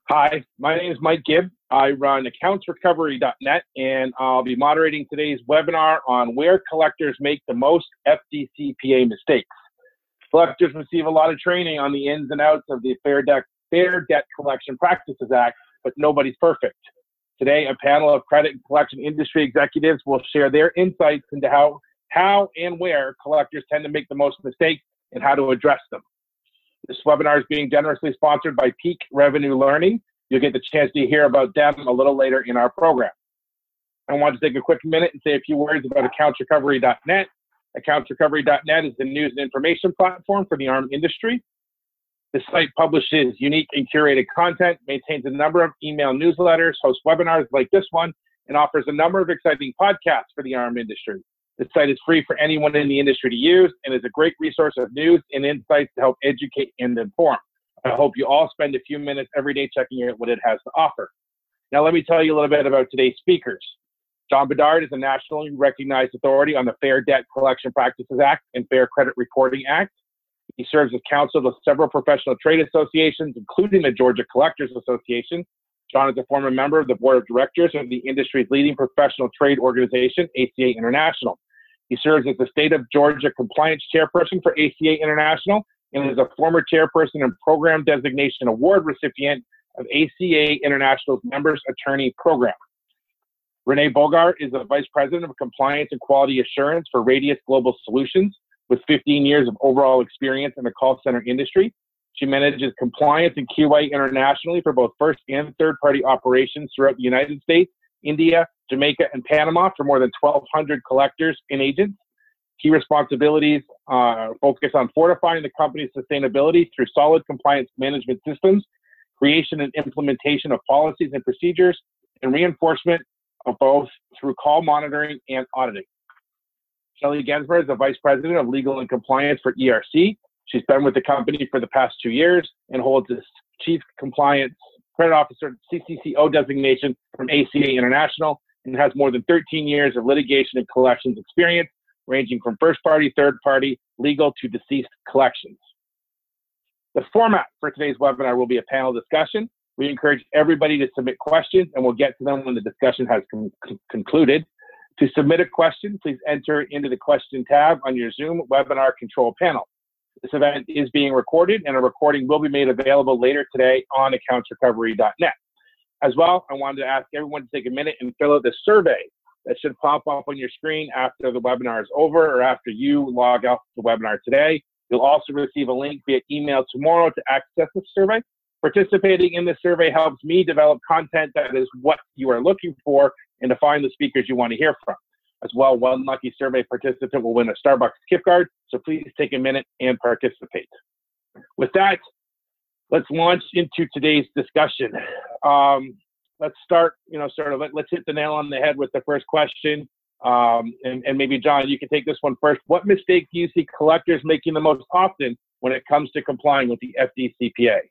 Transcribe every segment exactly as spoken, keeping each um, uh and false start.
Hi, my name is Mike Gibb. I run accounts recovery dot net, and I'll be moderating today's webinar on where collectors make the most F D C P A mistakes. Collectors receive a lot of training on the ins and outs of the Fair Debt, Fair Debt Collection Practices Act, but nobody's perfect. Today, a panel of credit and collection industry executives will share their insights into how, how and where collectors tend to make the most mistakes and how to address them. This webinar is being generously sponsored by Peak Revenue Learning. You'll get the chance to hear about them a little later in our program. I want to take a quick minute and say a few words about accounts recovery dot net. accounts recovery dot net is the news and information platform for the A R M industry. The site publishes unique and curated content, maintains a number of email newsletters, hosts webinars like this one, and offers a number of exciting podcasts for the A R M industry. The site is free for anyone in the industry to use and is a great resource of news and insights to help educate and inform. I hope you all spend a few minutes every day checking out what it has to offer. Now, let me tell you a little bit about today's speakers. John Bedard is a nationally recognized authority on the Fair Debt Collection Practices Act and Fair Credit Reporting Act. He serves as counsel to several professional trade associations, including the Georgia Collectors Association. John is a former member of the board of directors of the industry's leading professional trade organization, A C A International. He serves as the state of Georgia compliance chairperson for A C A International and is a former chairperson and program designation award recipient of A C A International's Members Attorney Program. Renee Bogart is the vice president of compliance and quality assurance for Radius Global Solutions with fifteen years of overall experience in the call center industry. She manages compliance and Q A internationally for both first and third-party operations throughout the United States, India, Jamaica, and Panama for more than twelve hundred collectors and agents. Key responsibilities uh, focus on fortifying the company's sustainability through solid compliance management systems, creation and implementation of policies and procedures, and reinforcement of both through call monitoring and auditing. Shelley Gensmer is the vice president of legal and compliance for E R C. She's been with the company for the past two years and holds the chief compliance credit officer C C C O designation from A C A International and has more than thirteen years of litigation and collections experience, ranging from first-party, third-party, legal to deceased collections. The format for today's webinar will be a panel discussion. We encourage everybody to submit questions, and we'll get to them when the discussion has con concluded. To submit a question, please enter into the question tab on your Zoom webinar control panel. This event is being recorded, and a recording will be made available later today on accounts recovery dot net. As well, I wanted to ask everyone to take a minute and fill out the survey that should pop up on your screen after the webinar is over or after you log off the webinar today. You'll also receive a link via email tomorrow to access the survey. Participating in this survey helps me develop content that is what you are looking for and to find the speakers you want to hear from. As well, one lucky survey participant will win a Starbucks gift card, so please take a minute and participate. With that, let's launch into today's discussion. Um, let's start, you know, sort of, let, let's hit the nail on the head with the first question. Um, and, and maybe, John, you can take this one first. What mistake do you see collectors making the most often when it comes to complying with the F D C P A?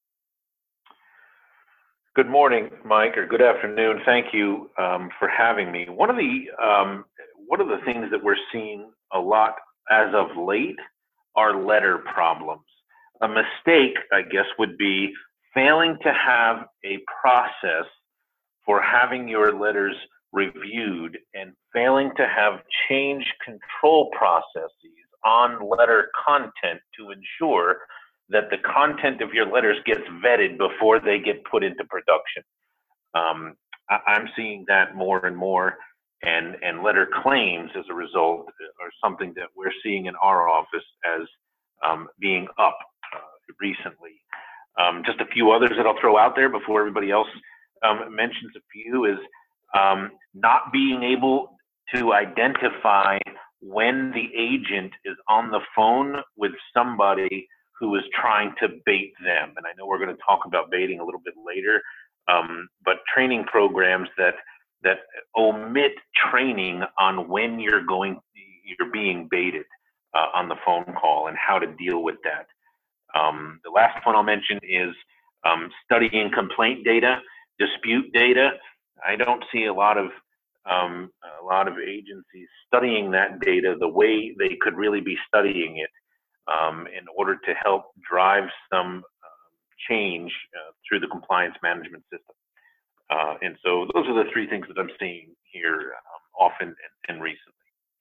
Good morning, Mike, or good afternoon. Thank you um, for having me. One of the um, one of the things that we're seeing a lot as of late are letter problems. A mistake, I guess, would be failing to have a process for having your letters reviewed and failing to have change control processes on letter content to ensure that the content of your letters gets vetted before they get put into production. Um, I, I'm seeing that more and more, and, and letter claims as a result are something that we're seeing in our office as um, being up uh, recently. Um, just a few others that I'll throw out there before everybody else um, mentions a few is um, not being able to identify when the agent is on the phone with somebody who is trying to bait them. And I know we're going to talk about baiting a little bit later, um, but training programs that that omit training on when you're going, you're being baited uh, on the phone call and how to deal with that. Um, the last one I'll mention is um, studying complaint data, dispute data. I don't see a lot of um, a lot of agencies studying that data the way they could really be studying it. Um, in order to help drive some uh, change uh, through the compliance management system. Uh, and so those are the three things that I'm seeing here um, often and, and recently.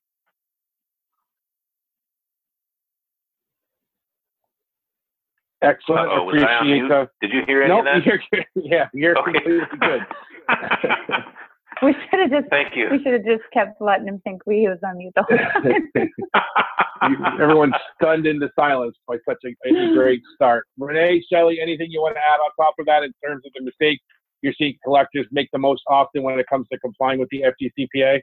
Excellent. Uh-oh, was I on mute? The... Did you hear any nope, of that? You're, yeah, you're okay. completely good. We should have just. Thank you. We should have just kept letting him think we was on mute the whole time. Everyone's stunned into silence by such a, a great start. Renee, Shelley, anything you want to add on top of that in terms of the mistakes you're seeing collectors make the most often when it comes to complying with the F D C P A?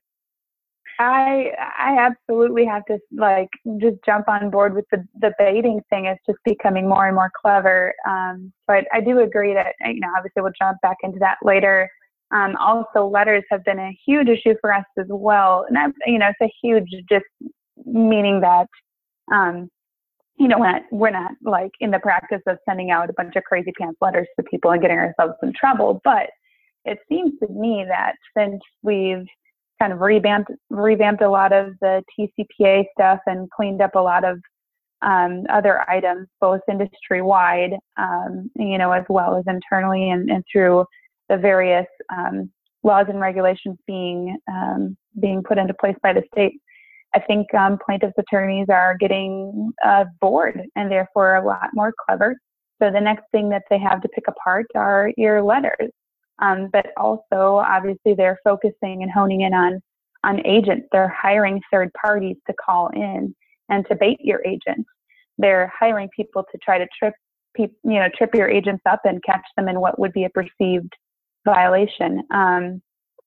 I I absolutely have to like just jump on board with the the baiting thing. It's just becoming more and more clever. Um, but I do agree that, you know, obviously we'll jump back into that later. Um, also, letters have been a huge issue for us as well. And, I, you know, it's a huge, just meaning that, um, you know, we're not, we're not like in the practice of sending out a bunch of crazy pants letters to people and getting ourselves in trouble. But it seems to me that since we've kind of revamped, revamped a lot of the T C P A stuff and cleaned up a lot of um, other items, both industry-wide, um, you know, as well as internally and, and through the various um, laws and regulations being um, being put into place by the state. I think um, plaintiffs' attorneys are getting uh, bored and therefore a lot more clever. So the next thing that they have to pick apart are your letters. Um, but also, obviously, they're focusing and honing in on on agents. They're hiring third parties to call in and to bait your agents. They're hiring people to try to trip, pe- you know, trip your agents up and catch them in what would be a perceived violation. Um,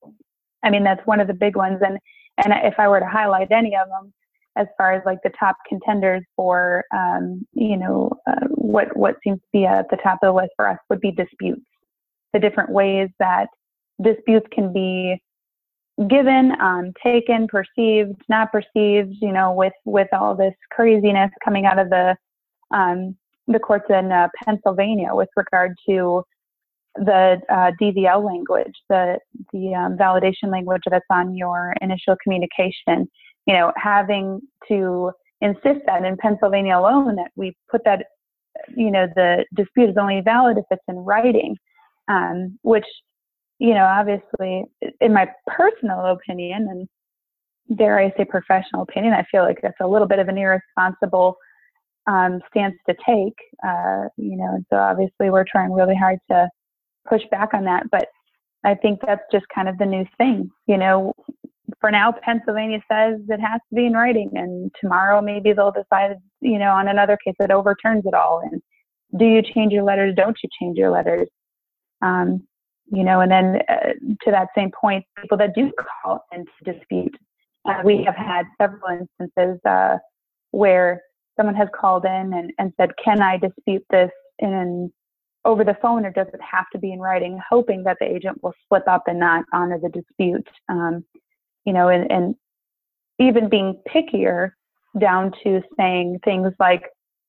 I mean, that's one of the big ones. And and if I were to highlight any of them, as far as like the top contenders for, um, you know, uh, what what seems to be at the top of the list for us would be disputes. The different ways that disputes can be given, um, taken, perceived, not perceived, you know, with, with all this craziness coming out of the um, the courts in uh, Pennsylvania with regard to the uh, D V L language, the the um, validation language that's on your initial communication, you know, having to insist that in Pennsylvania alone that we put that, you know, the dispute is only valid if it's in writing. Um, which, you know, obviously, in my personal opinion, and dare I say professional opinion, I feel like that's a little bit of an irresponsible um, stance to take, uh, you know, and so obviously we're trying really hard to push back on that. But I think that's just kind of the new thing, you know. For now, Pennsylvania says it has to be in writing, and tomorrow maybe they'll decide, you know, on another case that overturns it all. And do you change your letters? Don't you change your letters? Um, you know, and then uh, to that same point, people that do call into dispute, uh, we have had several instances uh, where someone has called in and, and said, can I dispute this in over the phone, or does it have to be in writing, hoping that the agent will slip up and not honor the dispute. Um, you know, and, and even being pickier down to saying things like,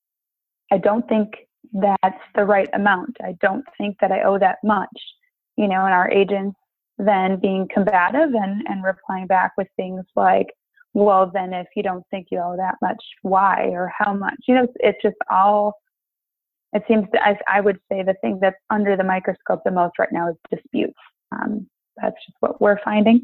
I don't think that's the right amount. I don't think that I owe that much, you know, and our agents then being combative and, and replying back with things like, well, then if you don't think you owe that much, why or how much? You know, it's, it's just all, it seems to, I, I would say the thing that's under the microscope the most right now is disputes. Um, that's just what we're finding.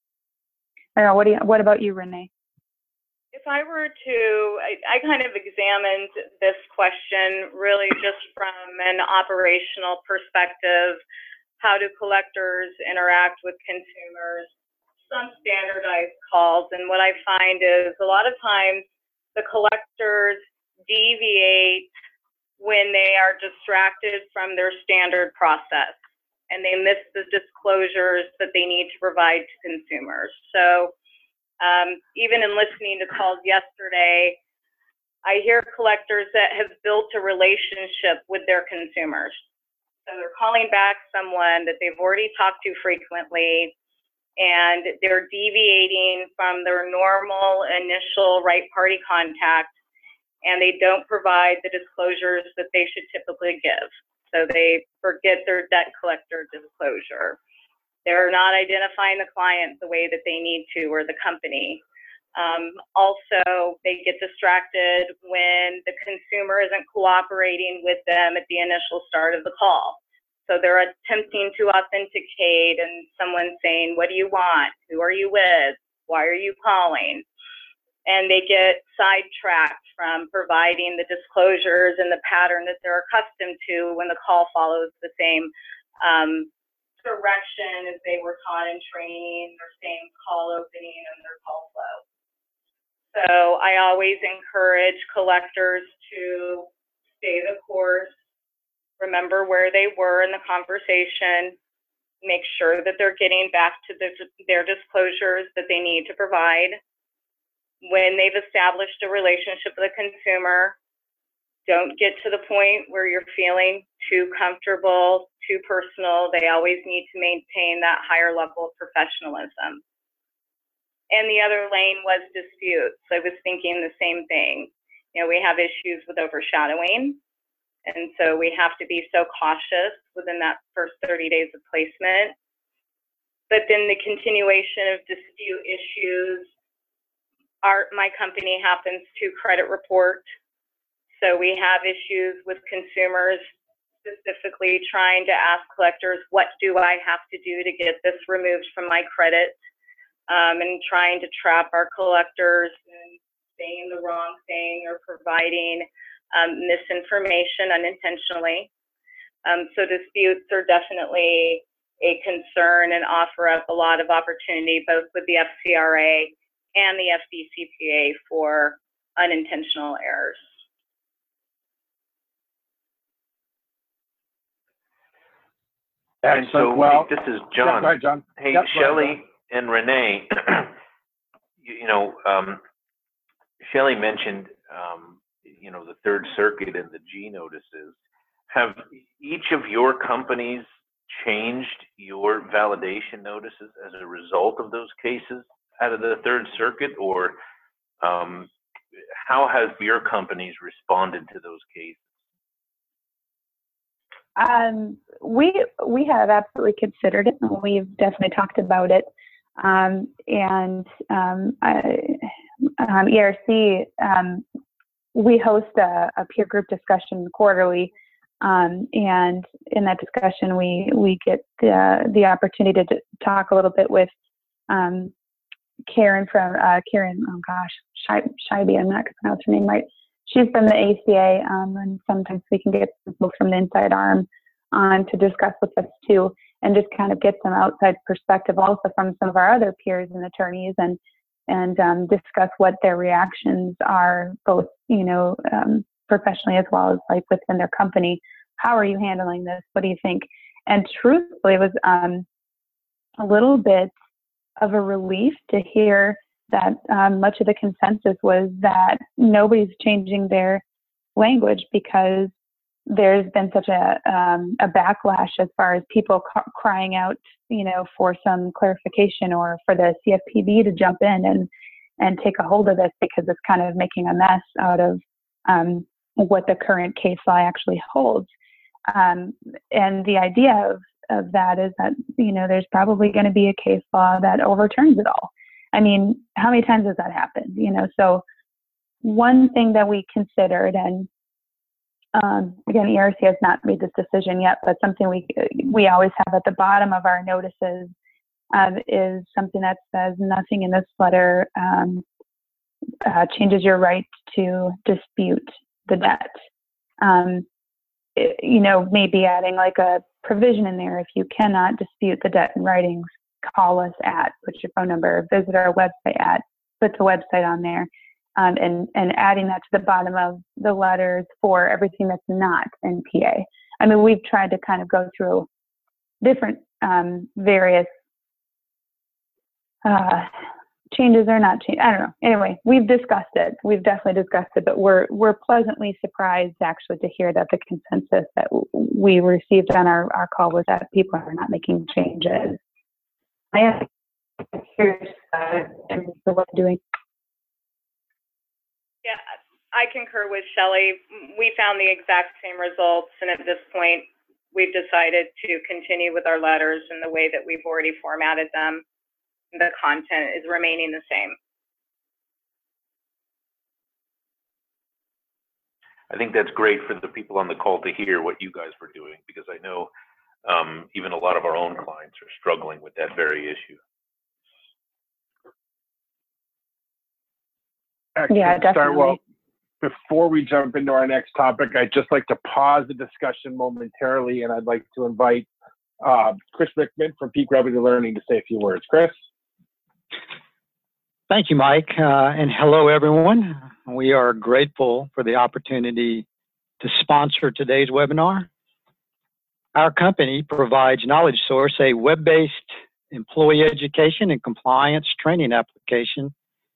I don't know, what do you, what about you, Renee? If I were to, I, I kind of examined this question really just from an operational perspective. How do collectors interact with consumers? Some standardized calls, and what I find is a lot of times the collectors deviate when they are distracted from their standard process and they miss the disclosures that they need to provide to consumers. So um, even in listening to calls yesterday, I hear collectors that have built a relationship with their consumers. So they're calling back someone that they've already talked to frequently, and they're deviating from their normal initial right party contact, and they don't provide the disclosures that they should typically give. So they forget their debt collector disclosure. They're not identifying the client the way that they need to, or the company. Um, also, they get distracted when the consumer isn't cooperating with them at the initial start of the call. So they're attempting to authenticate and someone saying, what do you want? Who are you with? Why are you calling? And they get sidetracked from providing the disclosures and the pattern that they're accustomed to when the call follows the same um, direction as they were taught in training, their same call opening and their call flow. So I always encourage collectors to stay the course, remember where they were in the conversation, make sure that they're getting back to the, their disclosures that they need to provide. When they've established a relationship with a consumer, don't get to the point where you're feeling too comfortable, too personal. They always need to maintain that higher level of professionalism. And the other lane was disputes. I was thinking the same thing. You know, we have issues with overshadowing. And so we have to be so cautious within that first thirty days of placement. But then the continuation of dispute issues, our, my company happens to credit report. So we have issues with consumers specifically trying to ask collectors, what do I have to do to get this removed from my credit? Um, and trying to trap our collectors in saying the wrong thing or providing um, misinformation unintentionally. Um, so disputes are definitely a concern and offer up a lot of opportunity both with the F C R A and the F D C P A for unintentional errors. And so well, this is John. Yeah, go ahead, John. Hey, Yep, Shelley and Renee, you, you know, um, Shelley mentioned, um, you know, the Third Circuit and the G notices. Have each of your companies changed your validation notices as a result of those cases out of the Third Circuit, or um, how have your companies responded to those cases? Um, we we have absolutely considered it, and we've definitely talked about it. Um, and um, I, um, E R C, um, we host a, a peer group discussion quarterly, um, and in that discussion, we we get the the opportunity to talk a little bit with um, Karen from uh, Karen. Oh gosh, Scheibe. I'm not going to pronounce her name right. She's from the A C A, um, and sometimes we can get folks from the inside arm on to discuss with us too, and just kind of get some outside perspective also from some of our other peers and attorneys, and and um, discuss what their reactions are, both you know um, professionally as well as like within their company. How are you handling this? What do you think? And truthfully, it was um, a little bit of a relief to hear that um, much of the consensus was that nobody's changing their language, because there's been such a um, a backlash as far as people ca- crying out, you know, for some clarification or for the C F P B to jump in and and take a hold of this, because it's kind of making a mess out of um, what the current case law actually holds. Um, and the idea of, of that is that, you know, there's probably going to be a case law that overturns it all. I mean, how many times has that happened? You know, so one thing that we considered, and um, again, E R C has not made this decision yet, but something we we always have at the bottom of our notices um, is something that says nothing in this letter um, uh, changes your right to dispute the debt. Um, it, you know, maybe adding like a provision in there: if you cannot dispute the debt in writings, call us at, put your phone number, visit our website at, put the website on there, um, and, and adding that to the bottom of the letters for everything that's not N P A. I mean, we've tried to kind of go through different um, various uh, changes or not change. I don't know. Anyway, we've discussed it. We've definitely discussed it, but we're we're pleasantly surprised actually to hear that the consensus that we received on our, our call was that people are not making changes. I am curious uh, what they're doing. Yeah, I concur with Shelley. We found the exact same results, and at this point, we've decided to continue with our letters in the way that we've already formatted them. The content is remaining the same. I think that's great for the people on the call to hear what you guys were doing, because I know um, even a lot of our own clients are struggling with that very issue. Excellent. Yeah, definitely. Start, well, before we jump into our next topic, I'd just like to pause the discussion momentarily, and I'd like to invite uh, Chris Rickman from Peak Revenue Learning to say a few words. Chris? Thank you, Mike, uh, and hello, everyone. We are grateful for the opportunity to sponsor today's webinar. Our company provides Knowledge Source, a web-based employee education and compliance training application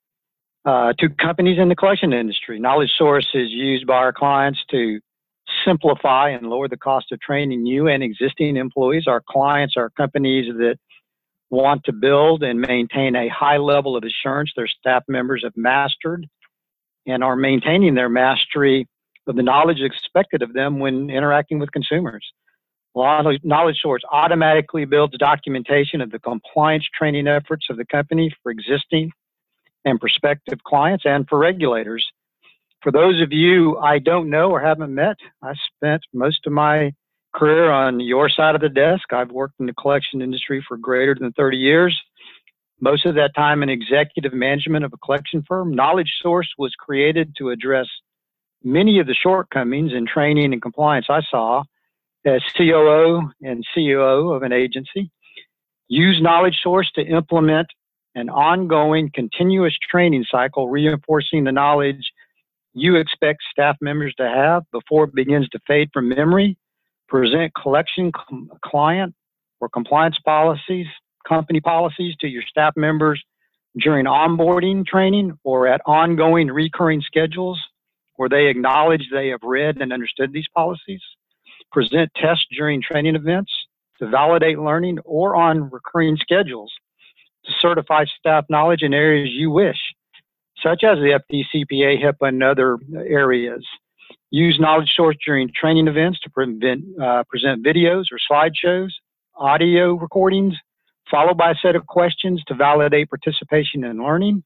uh, to companies in the collection industry. Knowledge Source is used by our clients to simplify and lower the cost of training new and existing employees. Our clients are companies that want to build and maintain a high level of assurance their staff members have mastered and are maintaining their mastery of the knowledge expected of them when interacting with consumers. Knowledge Source automatically builds documentation of the compliance training efforts of the company for existing and prospective clients and for regulators. For those of you I don't know or haven't met, I spent most of my career on your side of the desk. I've worked in the collection industry for greater than thirty years, most of that time in executive management of a collection firm. Knowledge Source was created to address many of the shortcomings in training and compliance I saw as C O O and C O O of an agency. Use Knowledge Source to implement an ongoing continuous training cycle, reinforcing the knowledge you expect staff members to have before it begins to fade from memory. Present collection client or compliance policies, company policies to your staff members during onboarding training or at ongoing recurring schedules where they acknowledge they have read and understood these policies. Present tests during training events to validate learning or on recurring schedules to certify staff knowledge in areas you wish, such as the F D C P A, HIPAA, and other areas. Use Knowledge Source during training events to prevent, uh, present videos or slideshows, audio recordings, followed by a set of questions to validate participation in learning.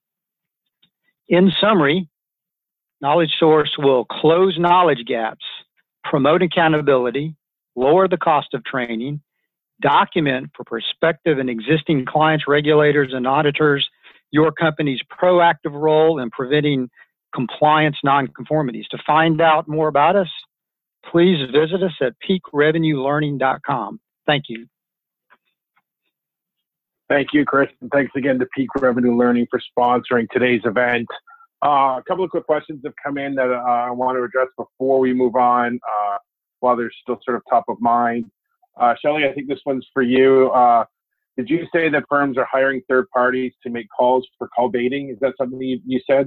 In summary, Knowledge Source will close knowledge gaps, promote accountability, lower the cost of training, document for prospective and existing clients, regulators, and auditors your company's proactive role in preventing compliance nonconformities. To find out more about us, please visit us at peak revenue learning dot com. Thank you. Thank you, Chris, and thanks again to Peak Revenue Learning for sponsoring today's event. Uh, a couple of quick questions have come in that uh, I want to address before we move on, uh, while they're still sort of top of mind. Uh, Shelley, I think this one's for you. Uh, did you say that firms are hiring third parties to make calls for call baiting? Is that something you, you said?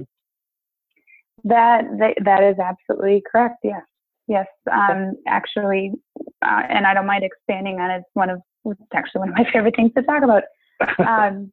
That, that that is absolutely correct. Yes, yes. Um, actually, uh, and I don't mind expanding on it. It's one of it's actually one of my favorite things to talk about. Um,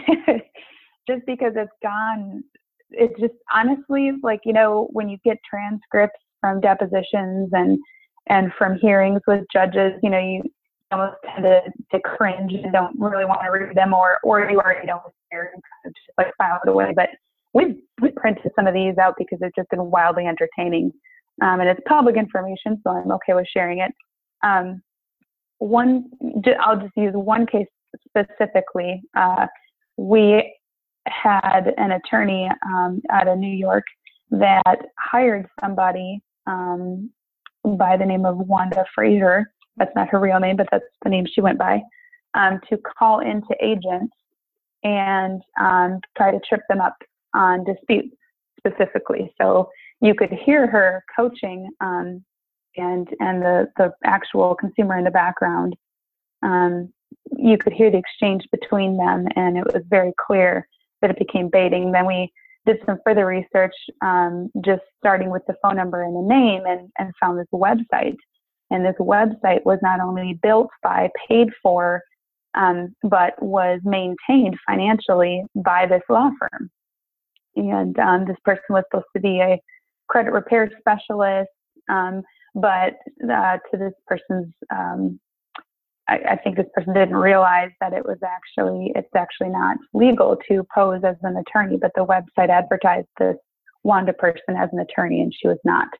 just because it's gone, it's just honestly like, you know, when you get transcripts from depositions and and from hearings with judges, you know, you almost tend to, to cringe and don't really want to read them, or or you already don't care and kind of just like file it away. But we've we printed some of these out because they've just been wildly entertaining, um, and it's public information, so I'm okay with sharing it. Um, one, I'll just use one case specifically. Uh, we had an attorney um, out of New York that hired somebody um, by the name of Wanda Frazier. That's not her real name, but that's the name she went by, um, to call into agents and um, try to trip them up on disputes specifically. So you could hear her coaching um, and and the, the actual consumer in the background. Um, you could hear the exchange between them, and it was very clear that it became baiting. Then we did some further research, um, just starting with the phone number and the name, and, and found this website. And this website was not only built by, paid for, um, but was maintained financially by this law firm. And um, this person was supposed to be a credit repair specialist, um, but uh, to this person's, um, I, I think this person didn't realize that it was actually, it's actually not legal to pose as an attorney, but the website advertised this Wanda person as an attorney, and she was not.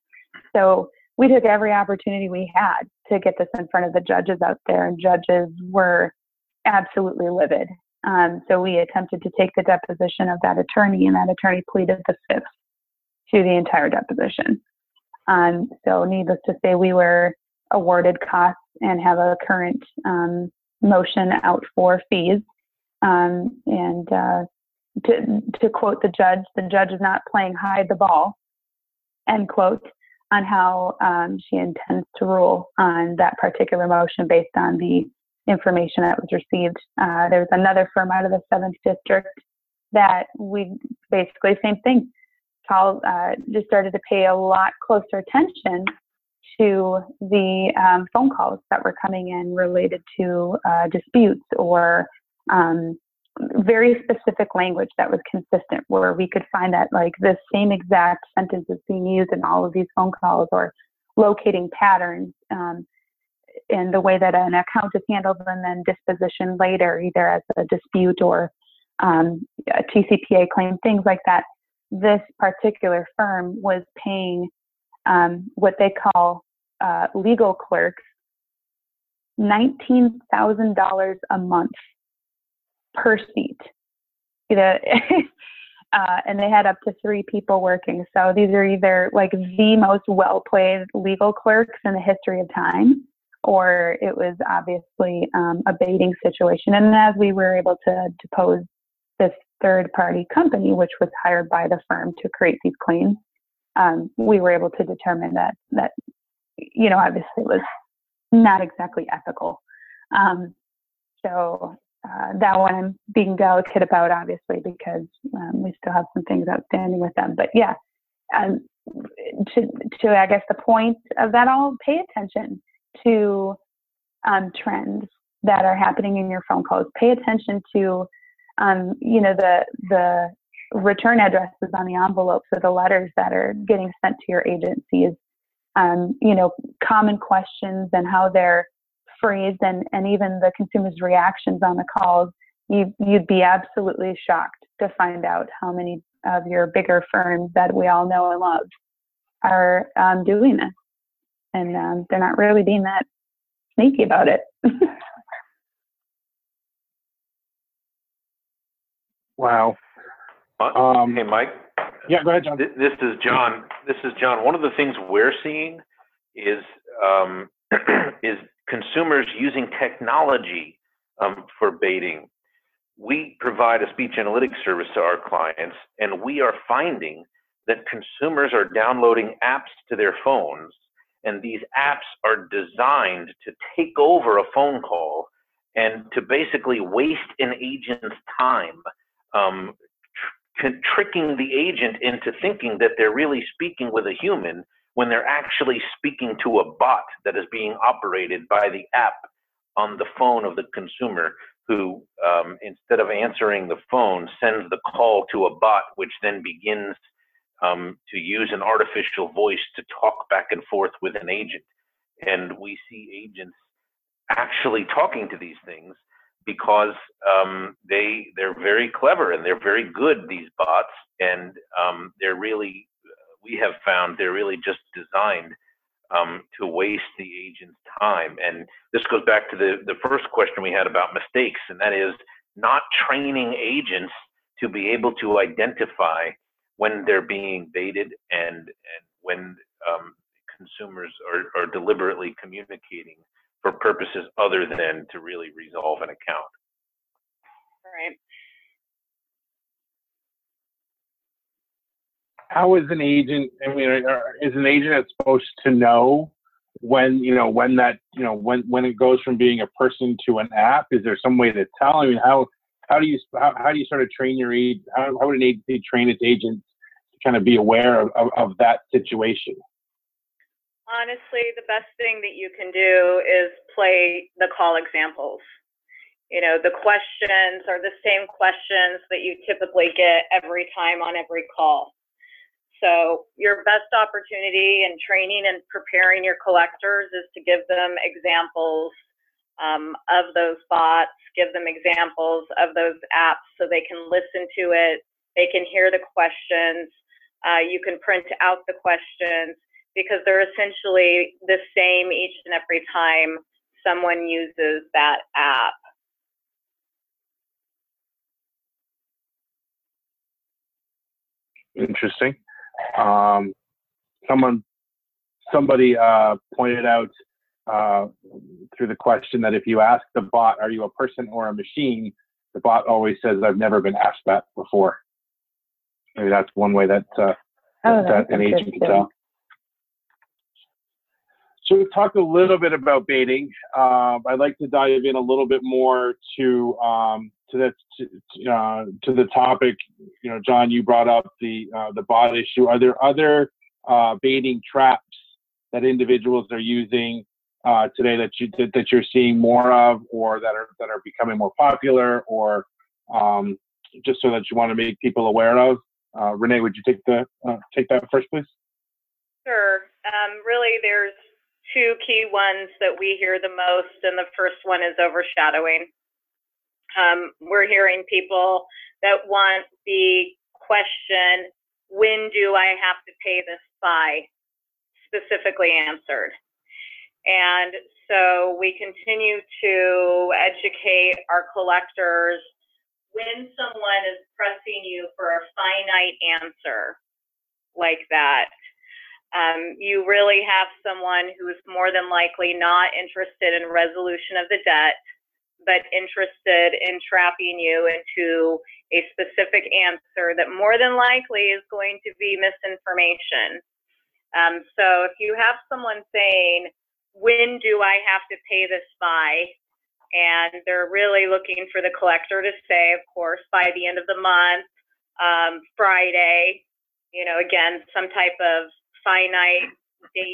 so we took every opportunity we had to get this in front of the judges out there, and judges were absolutely livid. Um, so we attempted to take the deposition of that attorney, and that attorney pleaded the fifth to the entire deposition. Um, so needless to say, we were awarded costs and have a current um, motion out for fees. Um, and uh, to, to quote the judge, the judge is not playing hide the ball, end quote, on how um, she intends to rule on that particular motion based on the information that was received. Uh, there was another firm out of the seventh District that we basically, same thing, called, uh, just started to pay a lot closer attention to the um, phone calls that were coming in related to uh, disputes or um, very specific language that was consistent, where we could find that like the same exact sentence is being used in all of these phone calls, or locating patterns um, in the way that an account is handled and then disposition later, either as a dispute or um, a T C P A claim, things like that. This particular firm was paying um, what they call uh, legal clerks nineteen thousand dollars a month per seat. You know, uh, and they had up to three people working. So these are either like the most well-paid legal clerks in the history of time, or it was obviously um, a baiting situation. And as we were able to depose this third-party company, which was hired by the firm to create these claims, um, we were able to determine that, that, you know, obviously it was not exactly ethical. Um, so uh, that one I'm being delicate about, obviously, because um, we still have some things outstanding with them. But yeah, um, to, to, I guess, the point of that all, pay attention to um, trends that are happening in your phone calls. Pay attention to, um, you know, the the return addresses on the envelopes or the letters that are getting sent to your agencies. Um, you know, common questions and how they're phrased, and, and even the consumer's reactions on the calls. You, you'd be absolutely shocked to find out how many of your bigger firms that we all know and love are um, doing this. And um, they're not really being that sneaky about it. Wow. Um, hey, Mike. Yeah, go ahead, John. This is John. This is John. One of the things we're seeing is um, is consumers using technology um, for baiting. We provide a speech analytics service to our clients, and we are finding that consumers are downloading apps to their phones, and these apps are designed to take over a phone call and to basically waste an agent's time, um, tr tricking the agent into thinking that they're really speaking with a human when they're actually speaking to a bot that is being operated by the app on the phone of the consumer, who, um, instead of answering the phone, sends the call to a bot, which then begins um, to use an artificial voice to talk back and forth with an agent. And we see agents actually talking to these things because um, they, they're very clever and they're very good, these bots, and um, they're really, we have found they're really just designed um, to waste the agent's time. And this goes back to the, the first question we had about mistakes, and that is not training agents to be able to identify when they're being baited and, and when um, consumers are, are deliberately communicating for purposes other than to really resolve an account. Right. How is an agent, I mean, is an agent supposed to know when, you know, when that, you know, when, when it goes from being a person to an app? Is there some way to tell? I mean, how, how do you, how, how do you sort of train your agent? How, how would an agency train its agents to kind of be aware of, of, of that situation? Honestly, the best thing that you can do is play the call examples. You know, the questions are the same questions that you typically get every time on every call. So your best opportunity in training and preparing your collectors is to give them examples um, of those bots, give them examples of those apps so they can listen to it, they can hear the questions, uh, you can print out the questions, because they're essentially the same each and every time someone uses that app. Interesting. Um, someone, somebody uh, pointed out uh, through the question that if you ask the bot, "Are you a person or a machine?" the bot always says, "I've never been asked that before." Maybe that's one way that uh, Oh, that an agent can tell. So we've talked a little bit about baiting. Uh, I'd like to dive in a little bit more to um, to the to, uh, to the topic. You know, John, you brought up the uh, the bot issue. Are there other uh, baiting traps that individuals are using uh, today that you that, that you're seeing more of, or that are that are becoming more popular, or um, just so that you want to make people aware of? Uh, Renee, would you take the uh, take that first, please? Sure. Um, really, there's two key ones that we hear the most, and the first one is overshadowing. Um, we're hearing people that want the question, "When do I have to pay this by?" specifically answered. And so we continue to educate our collectors when someone is pressing you for a finite answer like that. Um, you really have someone who is more than likely not interested in resolution of the debt, but interested in trapping you into a specific answer that more than likely is going to be misinformation. Um, so if you have someone saying, "When do I have to pay this by?" and they're really looking for the collector to say, of course, by the end of the month, um, Friday, you know, again, some type of finite date,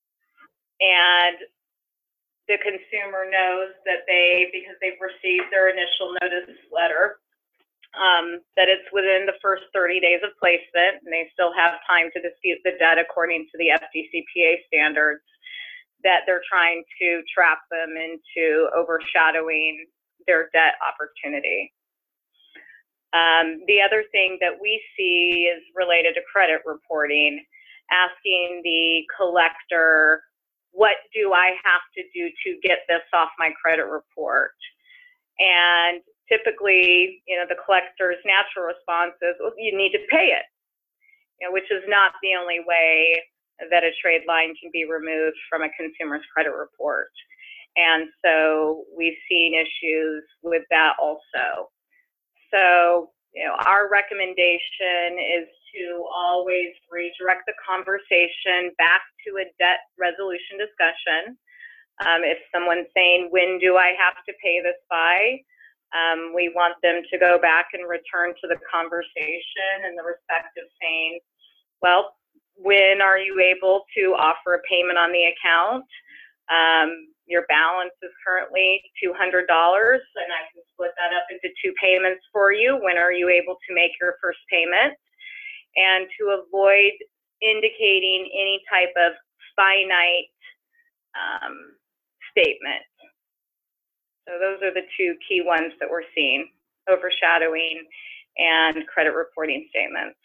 and the consumer knows that they, because they've received their initial notice letter, um, that it's within the first thirty days of placement, and they still have time to dispute the debt according to the F D C P A standards, that they're trying to trap them into overshadowing their debt opportunity. Um, the other thing that we see is related to credit reporting, asking the collector, "What do I have to do to get this off my credit report?" And typically, you know, the collector's natural response is, "Well, you need to pay it," you know, which is not the only way that a trade line can be removed from a consumer's credit report. And so we've seen issues with that also. So, you know, our recommendation is to always redirect the conversation back to a debt resolution discussion. Um, if someone's saying, "When do I have to pay this by?" Um, we want them to go back and return to the conversation in the respect of saying, "Well, when are you able to offer a payment on the account? Um, your balance is currently two hundred dollars, and I can split that up into two payments for you. When are you able to make your first payment?" And to avoid indicating any type of finite um, statement. So those are the two key ones that we're seeing: overshadowing and credit reporting statements.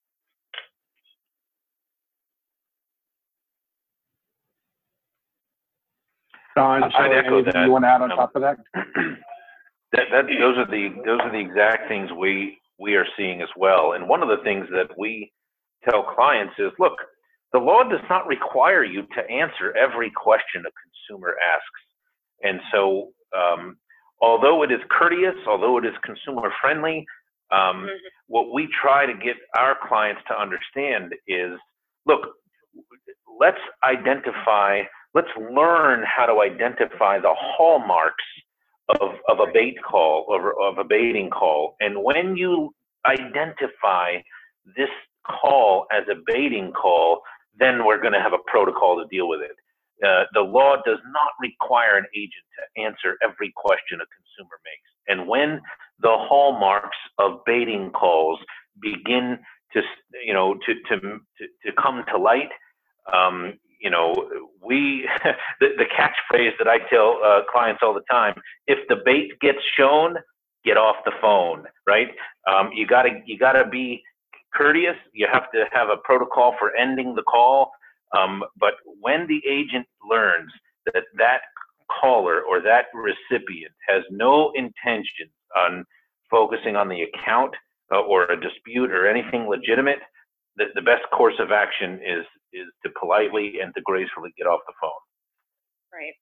Don, I'd echo anything that. you want to add on Um, top of that? That, that, those are the those are the exact things we we are seeing as well. And one of the things that we tell clients is, look, the law does not require you to answer every question a consumer asks. And so, um, although it is courteous, although it is consumer friendly, um, mm-hmm. what we try to get our clients to understand is, look, let's identify, let's learn how to identify the hallmarks of, of a bait call, or of a baiting call. And when you identify this call as a baiting call, then we're going to have a protocol to deal with it. Uh, the law does not require an agent to answer every question a consumer makes. And when the hallmarks of baiting calls begin to, you know, to to to, to come to light, um, you know, we the, the catchphrase that I tell uh, clients all the time: if the bait gets shown, get off the phone. Right? Um, you gotta you gotta be courteous. You have to have a protocol for ending the call. Um, but when the agent learns that that caller or that recipient has no intention on focusing on the account uh, or a dispute or anything legitimate, the, the best course of action is is to politely and to gracefully get off the phone. Right.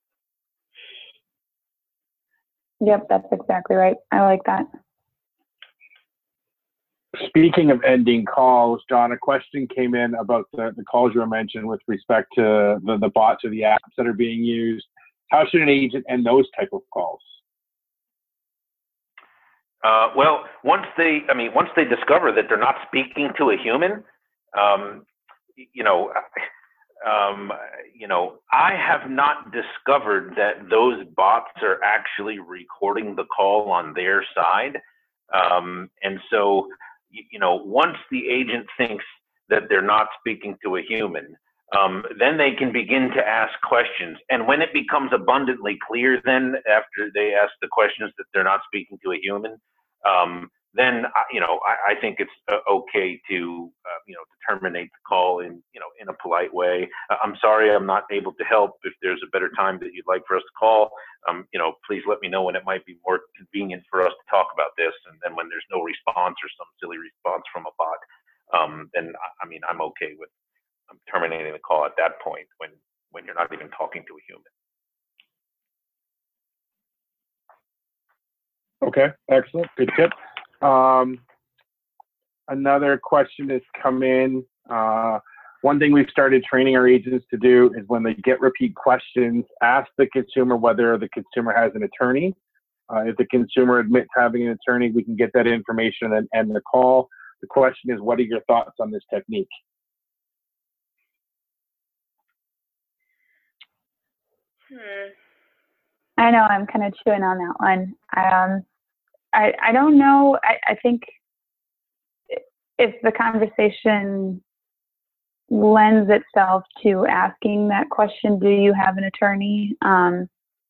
Yep, that's exactly right. I like that. Speaking of ending calls, John, a question came in about the, the calls you were mentioned with respect to the, the bots or the apps that are being used. How should an agent end those type of calls? Uh, well, once they, I mean, once they discover that they're not speaking to a human, um, you know, um, you know, I have not discovered that those bots are actually recording the call on their side. Um, and so, you know, once the agent thinks that they're not speaking to a human, um, then they can begin to ask questions. And when it becomes abundantly clear, then after they ask the questions that they're not speaking to a human, um, then, you know, I, I think it's uh, okay to, uh, you know, to terminate the call in, you know, in a polite way. Uh, I'm sorry, I'm not able to help. If there's a better time that you'd like for us to call, um, you know, please let me know when it might be more convenient for us to talk about this. And then when there's no response or some silly response from a bot, um, then, I mean, I'm okay with um, terminating the call at that point when, when you're not even talking to a human. Okay, excellent. Good tip. Um, another question has come in. Uh, one thing we've started training our agents to do is when they get repeat questions, ask the consumer whether the consumer has an attorney. Uh, if the consumer admits having an attorney, we can get that information and end the call. The question is, what are your thoughts on this technique? Hmm. I know I'm kind of chewing on that one. Um, I, I don't know. I, I think if the conversation lends itself to asking that question, do you have an attorney? Um,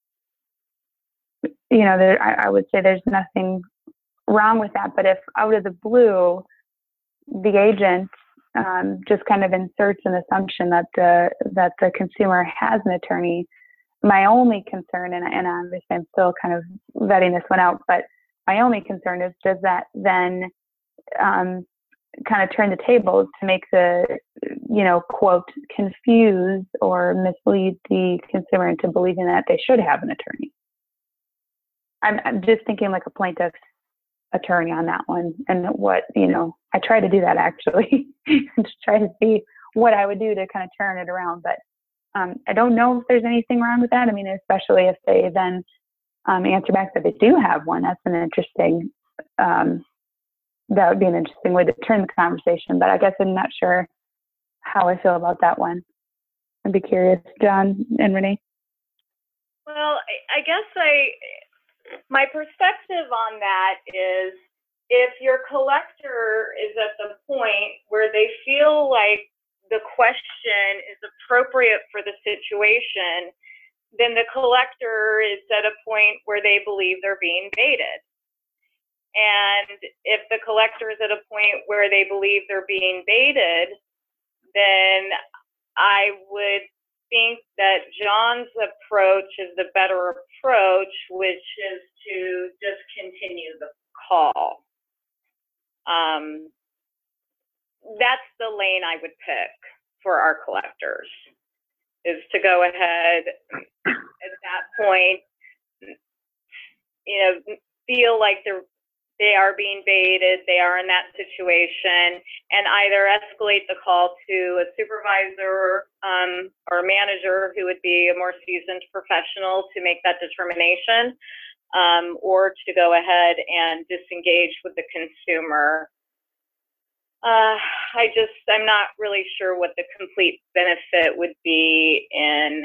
you know, there, I, I would say there's nothing wrong with that. But if out of the blue, the agent um, just kind of inserts an assumption that the that the consumer has an attorney, my only concern, and, and obviously I'm still kind of vetting this one out, but my only concern is, does that then um, kind of turn the tables to make the, you know, quote, confuse or mislead the consumer into believing that they should have an attorney? I'm, I'm just thinking like a plaintiff's attorney on that one. And what, you know, I try to do that actually, to try to see what I would do to kind of turn it around. But um, I don't know if there's anything wrong with that. I mean, especially if they then Um, answer back that they do have one. That's an interesting, um, that would be an interesting way to turn the conversation, but I guess I'm not sure how I feel about that one. I'd be curious, John and Renee. Well, I, I guess I, my perspective on that is, if your collector is at the point where they feel like the question is appropriate for the situation, then the collector is at a point where they believe they're being baited. And if the collector is at a point where they believe they're being baited, then I would think that John's approach is the better approach, which is to just continue the call. Um, that's the lane I would pick for our collectors, is to go ahead at that point, you know, feel like they're, they are being baited, they are in that situation, and either escalate the call to a supervisor um, or a manager who would be a more seasoned professional to make that determination, um, or to go ahead and disengage with the consumer. Uh, I just, I'm not really sure what the complete benefit would be in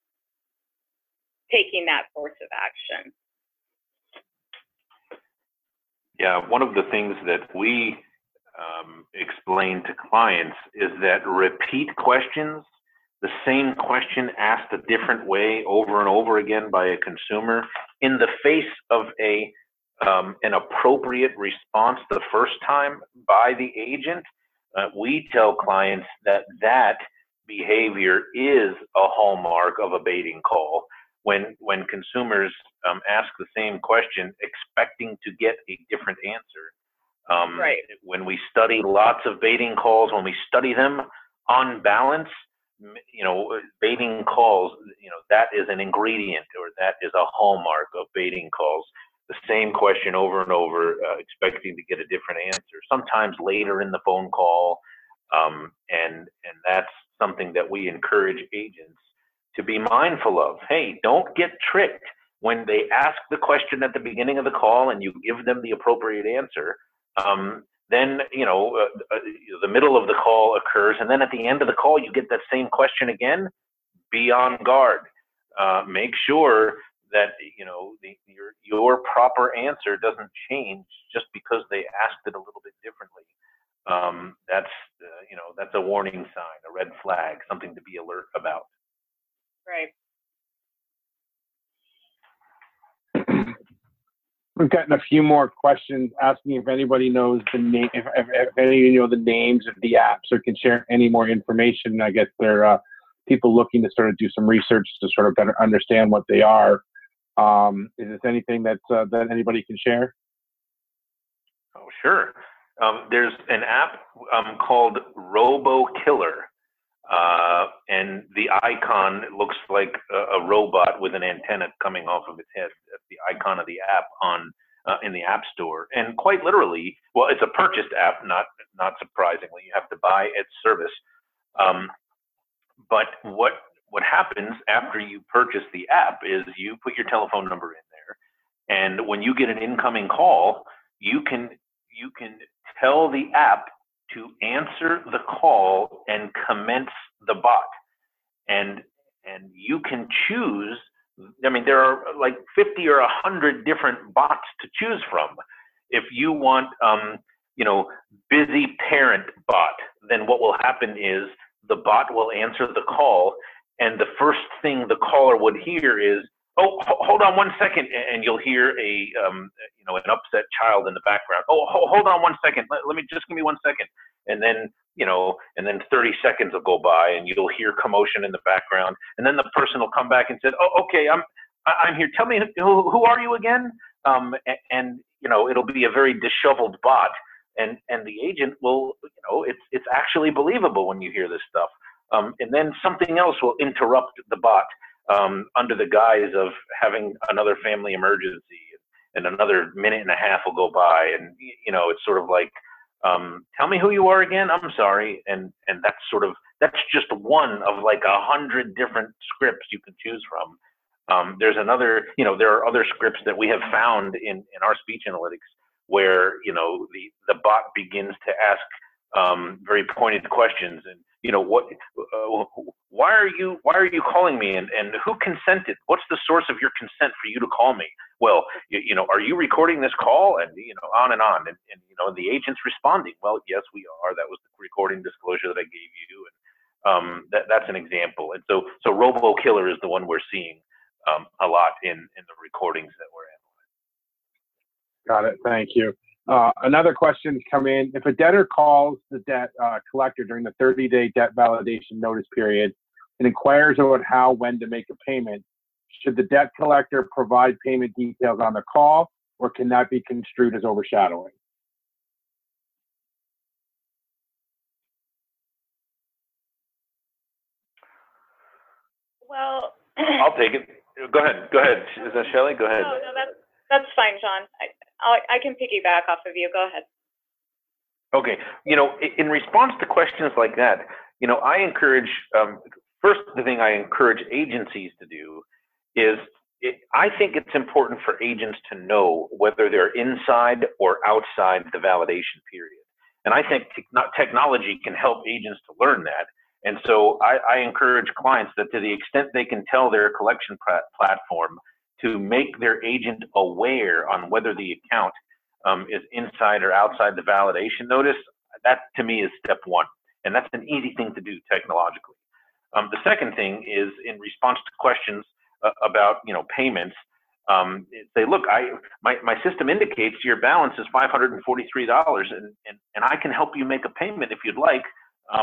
taking that course of action. Yeah, one of the things that we um, explain to clients is that repeat questions, the same question asked a different way over and over again by a consumer, in the face of a um, an appropriate response the first time by the agent, uh, we tell clients that that behavior is a hallmark of a baiting call. When when consumers um, ask the same question expecting to get a different answer. Um, Right. When we study lots of baiting calls, when we study them on balance, you know, baiting calls, you know, that is an ingredient or that is a hallmark of baiting calls. The same question over and over, uh, expecting to get a different answer, sometimes later in the phone call. Um, and, and that's something that we encourage agents to be mindful of. Hey, don't get tricked when they ask the question at the beginning of the call and you give them the appropriate answer. Um, then, you know, uh, uh, the middle of the call occurs, and then at the end of the call, you get that same question again. Be on guard. Uh, make sure that, you know, the, your, your proper answer doesn't change just because they asked it a little bit differently. Um, that's, uh, you know, that's a warning sign, a red flag, something to be alert about. Right. We've gotten a few more questions asking if anybody knows the name, if, if, if any of you know the names of the apps or can share any more information. I guess they're uh, people looking to sort of do some research to sort of better understand what they are. Um, is this anything that uh, that anybody can share? Oh, sure. Um, there's an app um, called RoboKiller. Uh, and the icon looks like a, a robot with an antenna coming off of its head. That's the icon of the app on uh, in the App Store. And quite literally, well, it's a purchased app, not not surprisingly. You have to buy its service. Um, but what what happens after you purchase the app is you put your telephone number in there, and when you get an incoming call, you can you can tell the app to answer the call and commence the bot. And and you can choose, I mean, there are like fifty or one hundred different bots to choose from. If you want, um, you know, busy parent bot, then what will happen is the bot will answer the call, and the first thing the caller would hear is, oh, hold on one second, and you'll hear a, um, you know, an upset child in the background. Oh, hold on one second. Let, let me just give me one second, and then, you know, and then thirty seconds will go by, and you'll hear commotion in the background, and then the person will come back and say, oh, okay, I'm, I'm here. Tell me, who, who are you again? Um, and, and you know, it'll be a very disheveled bot, and and the agent will, you know, it's it's actually believable when you hear this stuff. Um, and then something else will interrupt the bot. Um, under the guise of having another family emergency, and another minute and a half will go by, and you know, it's sort of like, um, tell me who you are again. I'm sorry, and and that's sort of that's just one of like a hundred different scripts you can choose from. Um, there's another, you know, there are other scripts that we have found in in our speech analytics where, you know, the the bot begins to ask um, very pointed questions, and you know, what, uh, why are you, why are you calling me, and, and who consented? What's the source of your consent for you to call me? Well, you, you know, are you recording this call? And, you know, on and on. And, and, you know, the agent's responding, well, yes, we are. That was the recording disclosure that I gave you. And um, that, that's an example. And so, so RoboKiller is the one we're seeing um, a lot in, in the recordings that we're Got analyzing. it. Thank you. Uh, another question come in. If a debtor calls the debt uh, collector during the thirty day debt validation notice period and inquires about how, when to make a payment, should the debt collector provide payment details on the call, or can that be construed as overshadowing? Well, I'll take it. Go ahead. Go ahead. Is that Shelley? Go ahead. No, no, that's that's fine, John. I I'll, I can piggyback off of you. Go ahead. Okay. You know, in response to questions like that, you know, I encourage, um, first, the thing I encourage agencies to do is, it, I think it's important for agents to know whether they're inside or outside the validation period. And I think te technology can help agents to learn that. And so I, I encourage clients that to the extent they can tell their collection platform to make their agent aware on whether the account um, is inside or outside the validation notice, that to me is step one. And that's an easy thing to do technologically. Um, the second thing is in response to questions uh, about, you know, payments, um, say, look, I, my, my system indicates your balance is five hundred forty-three dollars, and, and, and I can help you make a payment if you'd like. Um,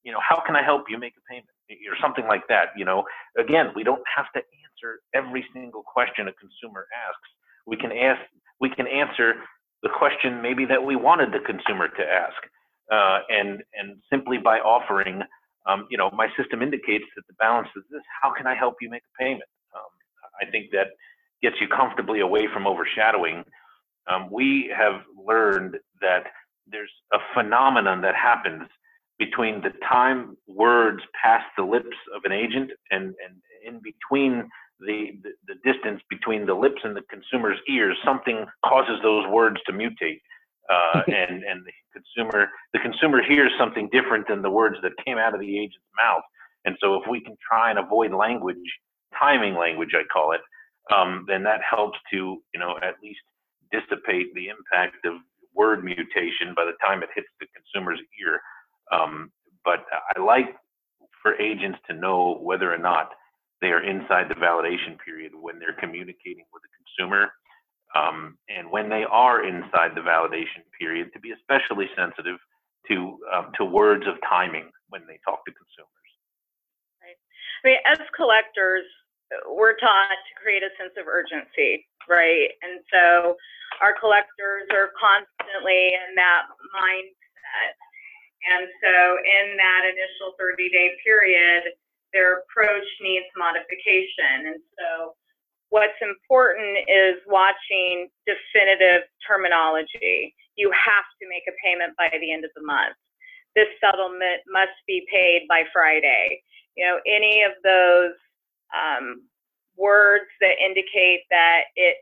you know, how can I help you make a payment, or something like that. You know, again, we don't have to answer every single question a consumer asks. We can ask, we can answer the question maybe that we wanted the consumer to ask, uh, and and simply by offering, um, you know, my system indicates that the balance is this. How can I help you make a payment? Um, I think that gets you comfortably away from overshadowing. Um, we have learned that there's a phenomenon that happens between the time words pass the lips of an agent and, and in between the, the, the distance between the lips and the consumer's ears, something causes those words to mutate. Uh, and, and the consumer, the consumer hears something different than the words that came out of the agent's mouth. And so if we can try and avoid language, timing language, I call it, um, then that helps to, you know, at least dissipate the impact of word mutation by the time it hits the consumer's ear. Um, but I like for agents to know whether or not they are inside the validation period when they're communicating with the consumer. Um, and when they are inside the validation period, to be especially sensitive to um, to words of timing when they talk to consumers. Right. I mean, as collectors, we're taught to create a sense of urgency, right? And so our collectors are constantly in that mindset. And so in that initial thirty-day period, their approach needs modification. And so what's important is watching definitive terminology. You have to make a payment by the end of the month. This settlement must be paid by Friday. You know, any of those um, words that indicate that it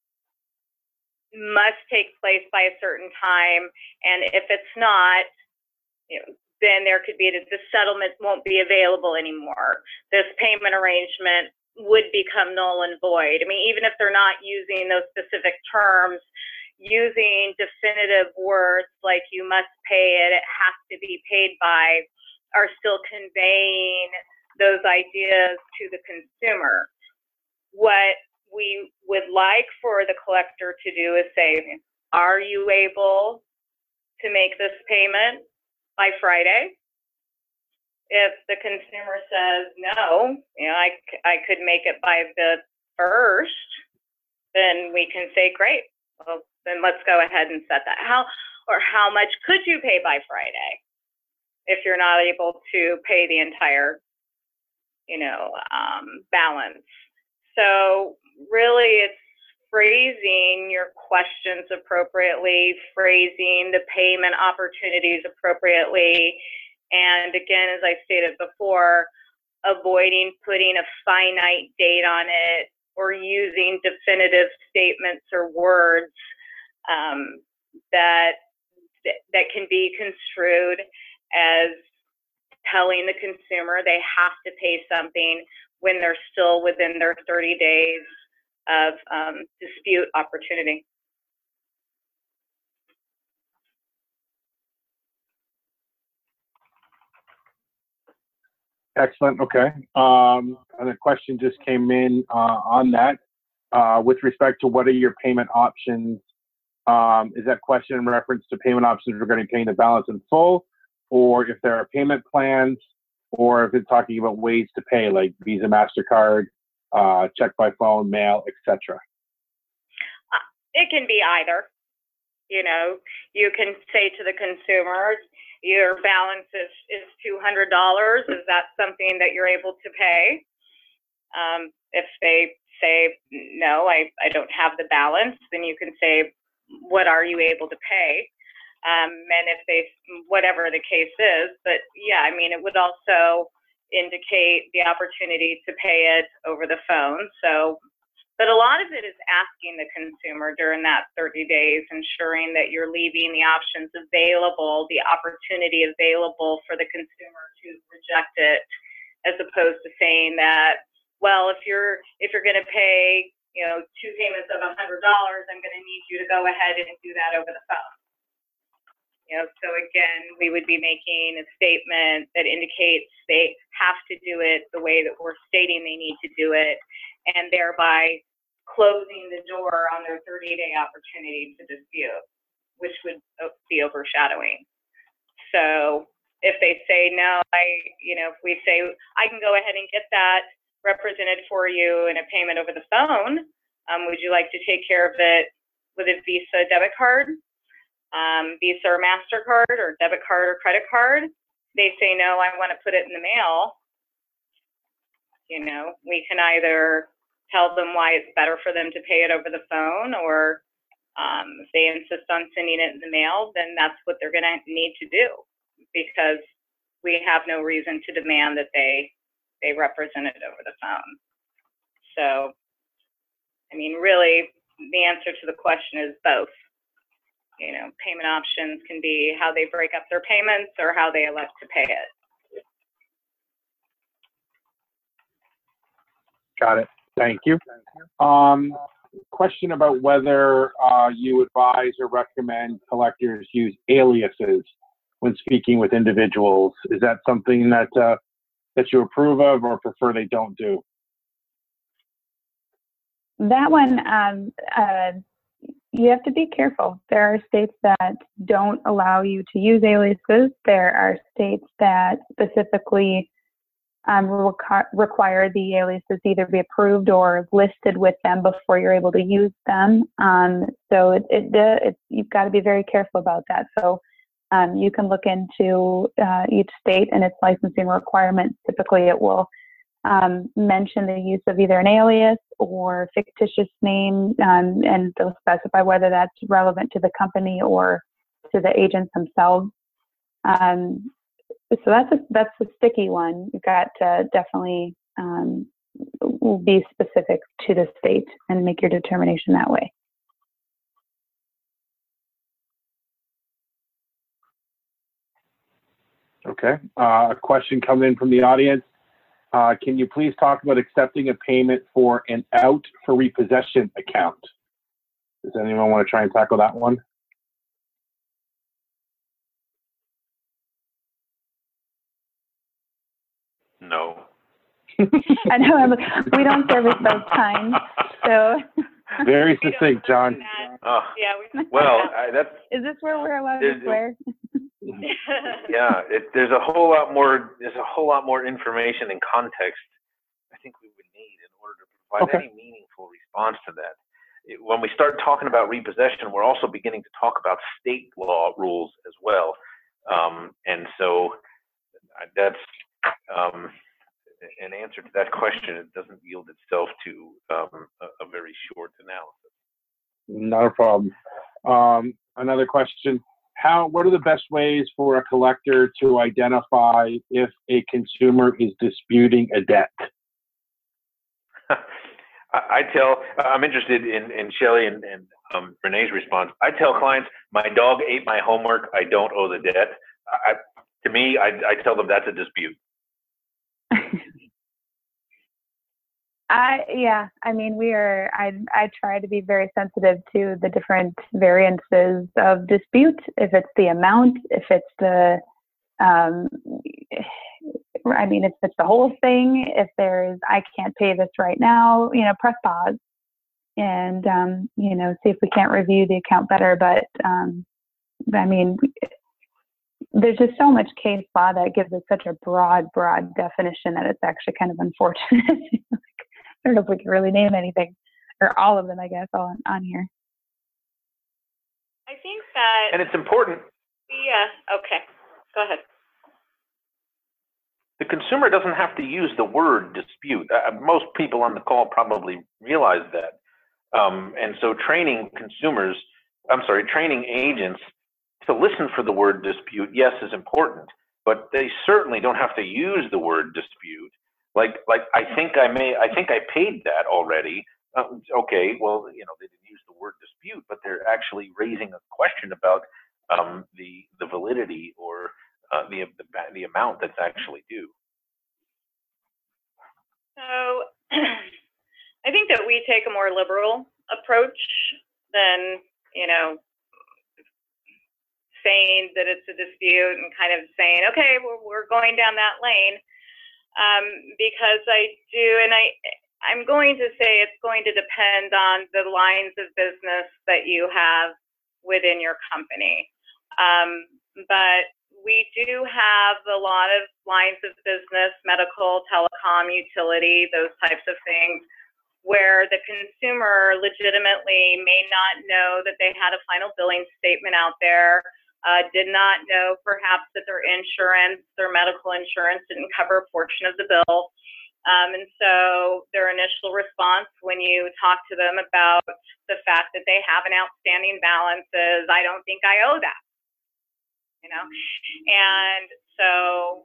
must take place by a certain time, and if it's not, you know, then there could be that the settlement won't be available anymore. This payment arrangement would become null and void. I mean, even if they're not using those specific terms, using definitive words like you must pay it, it has to be paid by, are still conveying those ideas to the consumer. What we would like for the collector to do is say, are you able to make this payment by Friday? If the consumer says no, you know, I, I could make it by the first, then we can say, great, well, then let's go ahead and set that. How, or how much could you pay by Friday if you're not able to pay the entire, you know, um, balance? So really it's phrasing your questions appropriately, phrasing the payment opportunities appropriately. And again, as I stated before, avoiding putting a finite date on it or using definitive statements or words um, that, that can be construed as telling the consumer they have to pay something when they're still within their thirty days of um, dispute opportunity. Excellent. Okay. Um, and a question just came in uh, on that. Uh, with respect to what are your payment options? Um, is that question in reference to payment options regarding paying the balance in full, or if there are payment plans, or if it's talking about ways to pay like Visa, MasterCard, uh, check by phone, mail, et cetera? Uh, it can be either. You know, you can say to the consumer, your balance is, is two hundred dollars. Is that something that you're able to pay? Um, if they say, no, I, I don't have the balance, then you can say, what are you able to pay? Um, and if they, whatever the case is, but yeah, I mean, it would also indicate the opportunity to pay it over the phone. So, but a lot of it is asking the consumer during that thirty days, ensuring that you're leaving the options available, the opportunity available for the consumer to reject it, as opposed to saying that, well, if you're, if you're going to pay, you know, two payments of a hundred dollars, I'm going to need you to go ahead and do that over the phone. You know, so again, we would be making a statement that indicates they have to do it the way that we're stating they need to do it, and thereby closing the door on their thirty-day opportunity to dispute, which would be overshadowing. So if they say no, I, you know, if we say I can go ahead and get that represented for you in a payment over the phone, um, would you like to take care of it with a Visa debit card, um, Visa or MasterCard, or debit card or credit card? They say no, I want to put it in the mail. You know, we can either tell them why it's better for them to pay it over the phone, or um, if they insist on sending it in the mail, then that's what they're going to need to do, because we have no reason to demand that they they represent it over the phone. So, I mean, really, the answer to the question is both. You know, payment options can be how they break up their payments or how they elect to pay it. Got it. Thank you. Um, question about whether uh, you advise or recommend collectors use aliases when speaking with individuals. Is that something that uh, that you approve of or prefer they don't do? That one, um, uh, you have to be careful. There are states that don't allow you to use aliases. There are states that specifically um, requ- require the aliases either be approved or listed with them before you're able to use them. Um, so it, it, it, you've got to be very careful about that. So um, you can look into uh, each state and its licensing requirements. Typically, it will um, mention the use of either an alias or fictitious name, um, and they'll specify whether that's relevant to the company or to the agents themselves. Um, so that's a, that's a sticky one. You've got to definitely um, be specific to the state and make your determination that way. Okay. Uh, a question coming in from the audience. Uh, can you please talk about accepting a payment for an out for repossession account? Does anyone want to try and tackle that one? No. I know I'm, we don't service those kinds, so. Very succinct, John. Oh, Yeah. We, well, I, that's. Is this where we're allowed to swear? Yeah, it, there's a whole lot more. There's a whole lot more information and context I think we would need in order to provide Okay. any meaningful response to that. It, when we start talking about repossession, we're also beginning to talk about state law rules as well, um, and so that's um, an answer to that question. It doesn't yield itself to um, a, a very short analysis. Not a problem. Um, another question. How, what are the best ways for a collector to identify if a consumer is disputing a debt? I tell, I'm interested in, in Shelley and, and um, Renee's response. I tell clients, my dog ate my homework, I don't owe the debt. I, to me, I, I tell them that's a dispute. I, yeah, I mean, we are, I, I try to be very sensitive to the different variances of dispute. If it's the amount, if it's the, um, I mean, if it's the whole thing, if there's, I can't pay this right now, you know, press pause and, um, you know, see if we can't review the account better. But, um, I mean, there's just so much case law that gives it such a broad, broad definition that it's actually kind of unfortunate. I don't know if we can really name anything, or all of them, I guess, all on, on here. I think that. And it's important. Yeah, okay, go ahead. The consumer doesn't have to use the word dispute. Uh, most people on the call probably realize that. Um, and so training consumers, I'm sorry, training agents to listen for the word dispute, yes, is important, but they certainly don't have to use the word dispute. Like, like I think I may, I think I paid that already. Uh, okay, well, you know, they didn't use the word dispute, but they're actually raising a question about um, the the validity or uh, the, the the amount that's actually due. So, I think that we take a more liberal approach than, you know, saying that it's a dispute and kind of saying, okay, we're, we're going down that lane. Um, because I do, and I, I'm going to say it's going to depend on the lines of business that you have within your company. Um, but we do have a lot of lines of business, medical, telecom, utility, those types of things, where the consumer legitimately may not know that they had a final billing statement out there, uh, did not know perhaps that their insurance, their medical insurance didn't cover a portion of the bill. Um, and so their initial response when you talk to them about the fact that they have an outstanding balance is, I don't think I owe that, you know? And so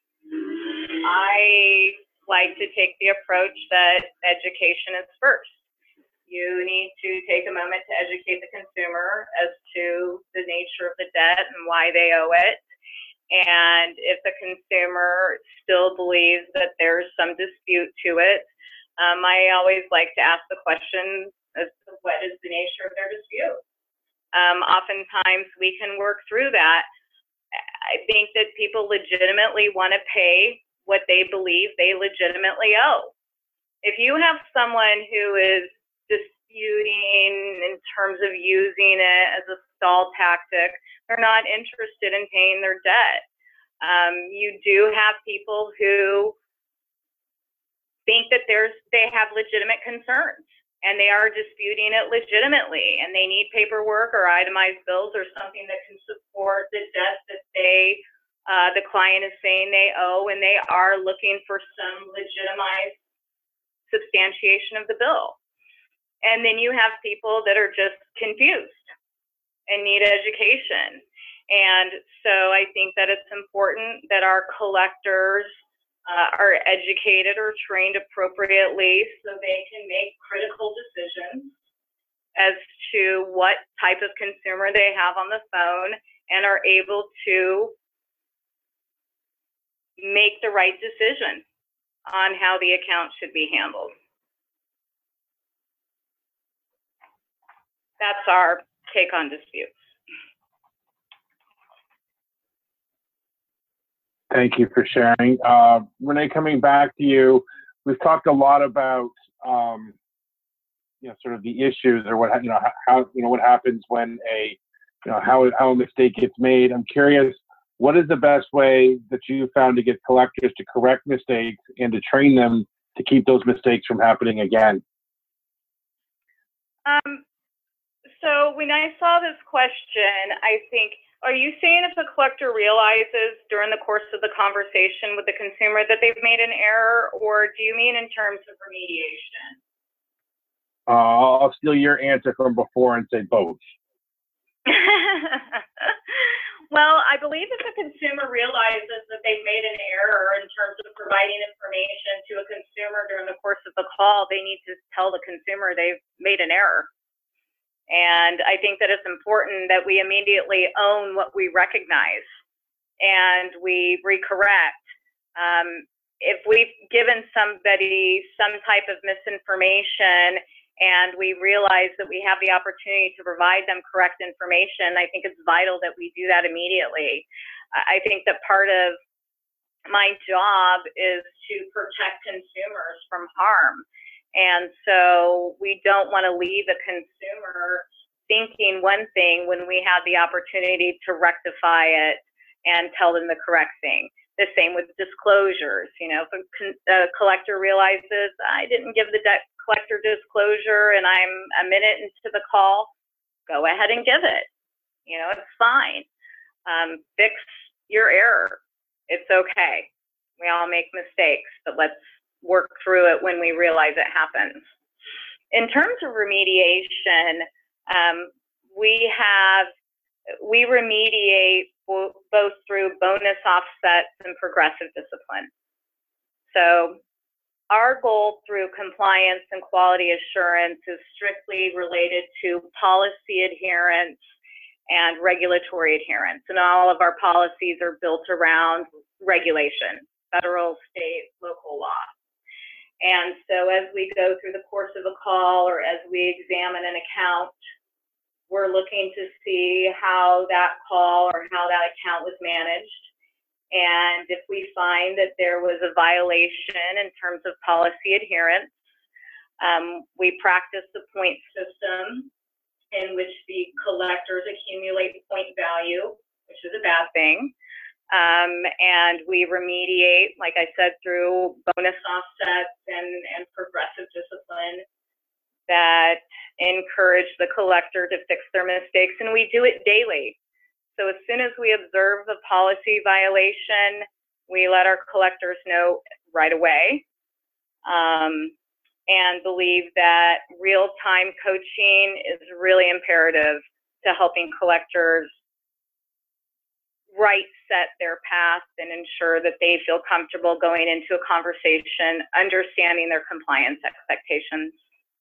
I like to take the approach that education is first. You need to take a moment to educate the consumer as to the nature of the debt and why they owe it. And if the consumer still believes that there's some dispute to it, um, I always like to ask the question as to what is the nature of their dispute. Um, oftentimes we can work through that. I think that people legitimately want to pay what they believe they legitimately owe. If you have someone who is disputing in terms of using it as a stall tactic, they're not interested in paying their debt. Um, you do have people who think that there's they have legitimate concerns and they are disputing it legitimately, and they need paperwork or itemized bills or something that can support the debt that they uh, the client is saying they owe, and they are looking for some legitimized substantiation of the bill. And then you have people that are just confused and need education. And so I think that it's important that our collectors uh, are educated or trained appropriately so they can make critical decisions as to what type of consumer they have on the phone and are able to make the right decision on how the account should be handled. That's our take on disputes. Thank you for sharing. Uh, Renee, coming back to you, we've talked a lot about, um, you know, sort of the issues or what, you know, how, you know, what happens when a, you know, how, how a mistake gets made. I'm curious, what is the best way that you found to get collectors to correct mistakes and to train them to keep those mistakes from happening again? Um, so when I saw this question, I think, are you saying if a collector realizes during the course of the conversation with the consumer that they've made an error, or do you mean in terms of remediation? Uh, I'll steal your answer from before and say both. Well, I believe if a consumer realizes that they've made an error in terms of providing information to a consumer during the course of the call, they need to tell the consumer they've made an error. And I think that it's important that we immediately own what we recognize and we recorrect. Um, if we've given somebody some type of misinformation and we realize that we have the opportunity to provide them correct information, I think it's vital that we do that immediately. I think that part of my job is to protect consumers from harm. And so we don't want to leave a consumer thinking one thing when we have the opportunity to rectify it and tell them the correct thing. The same with disclosures. You know, if a, a collector realizes I didn't give the debt collector disclosure and I'm a minute into the call, go ahead and give it. You know, it's fine. Um, fix your error. It's okay. We all make mistakes, but let's work through it when we realize it happens. In terms of remediation, um, we have, we remediate bo- both through bonus offsets and progressive discipline. So our goal through compliance and quality assurance is strictly related to policy adherence and regulatory adherence. And all of our policies are built around regulation, federal, state, local law. And so as we go through the course of a call or as we examine an account, we're looking to see how that call or how that account was managed. And if we find that there was a violation in terms of policy adherence, um, we practice the point system in which the collectors accumulate point value, which is a bad thing. Um, and we remediate, like I said, through bonus offsets and, and progressive discipline that encourage the collector to fix their mistakes, and we do it daily. So as soon as we observe the policy violation, we let our collectors know right away, um, and believe that real-time coaching is really imperative to helping collectors right set their path and ensure that they feel comfortable going into a conversation, understanding their compliance expectations.